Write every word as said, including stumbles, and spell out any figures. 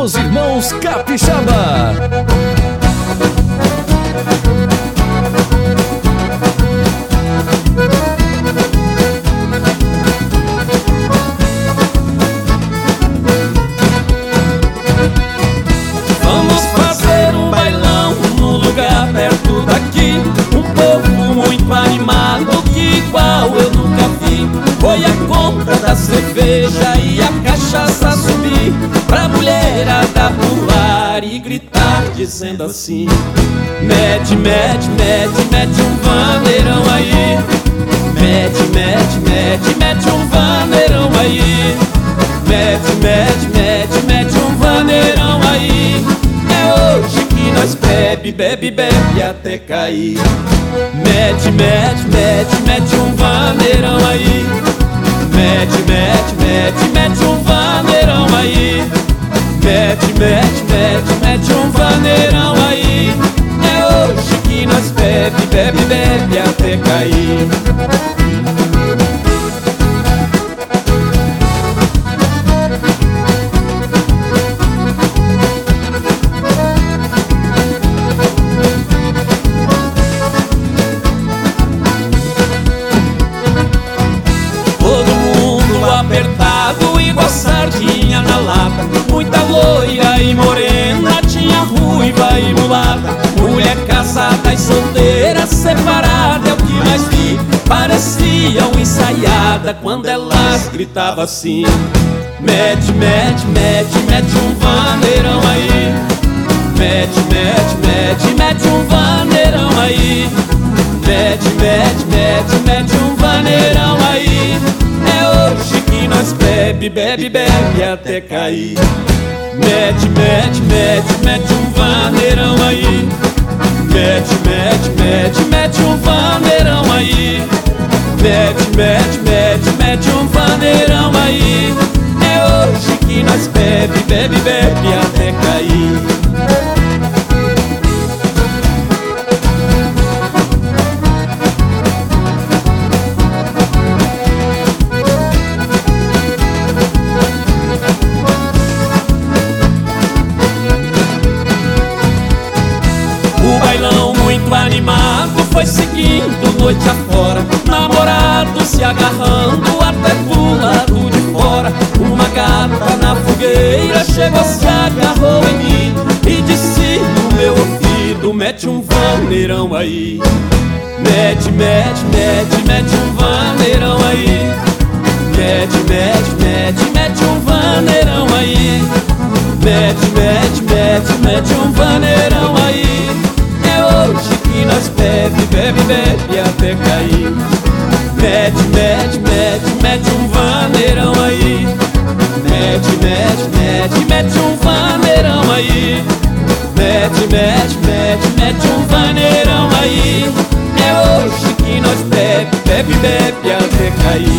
Os Irmãos Capixaba. Vamos fazer um bailão num lugar perto daqui. Um povo muito animado que igual eu nunca vi. Foi a conta da cerveja e a cachaça subir, pra mulherada pular e gritar dizendo assim: mete, mete, mete, mete um vaneirão aí. Mete, mete, mete, mete um vaneirão aí. Mete, mete, mete, mete um vaneirão aí. É hoje que nós bebe, bebe, bebe até cair. Mete, mete, mete, mete um vaneirão aí. Mete, mete, mete, mete um vaneirão aí. Mete, mete, mete, mete um vaneirão aí. É hoje que nós bebe, bebe, bebe até cair. Apertado igual sardinha na lata. Muita loira e morena, tinha ruiva e mulata. Mulher casada e solteira, separada é o que mais vi. Pareciam ensaiada quando elas gritavam assim: mete, mete, mete, mete um vaneirão aí. Mete, mete, mete, mete um vaneirão aí. Mete, mete, mete, mete um vaneirão aí. É hoje que nós bebe, bebe, bebe até cair. Mete, mete, mete, mete um vaneirão aí. Mete, mete, mete, mete um vaneirão aí. Mete, mete, mete, mete um vaneirão aí. É hoje que nós bebe, bebe, bebe até cair. O bailão muito animado foi seguindo noite afora. Namorados se agarrando até pro lado de fora. Uma gata na fogueira chegou, se agarrou em mim e disse no meu ouvido: mete um vaneirão aí. Mete, mete, mete, mete um vaneirão aí. Mete, mete, mete, mete um vaneirão aí. Mete, mete, mete, mete um vaneirão aí. É hoje que nós bebe, bebe, bebe até cair. Mete, mete, mete, mete um vaneirão aí. Mete, mete, mete, mete um vaneirão aí. Mete, mete, mete, mete um vaneirão aí. É hoje que nós bebe, bebe, bebe até cair.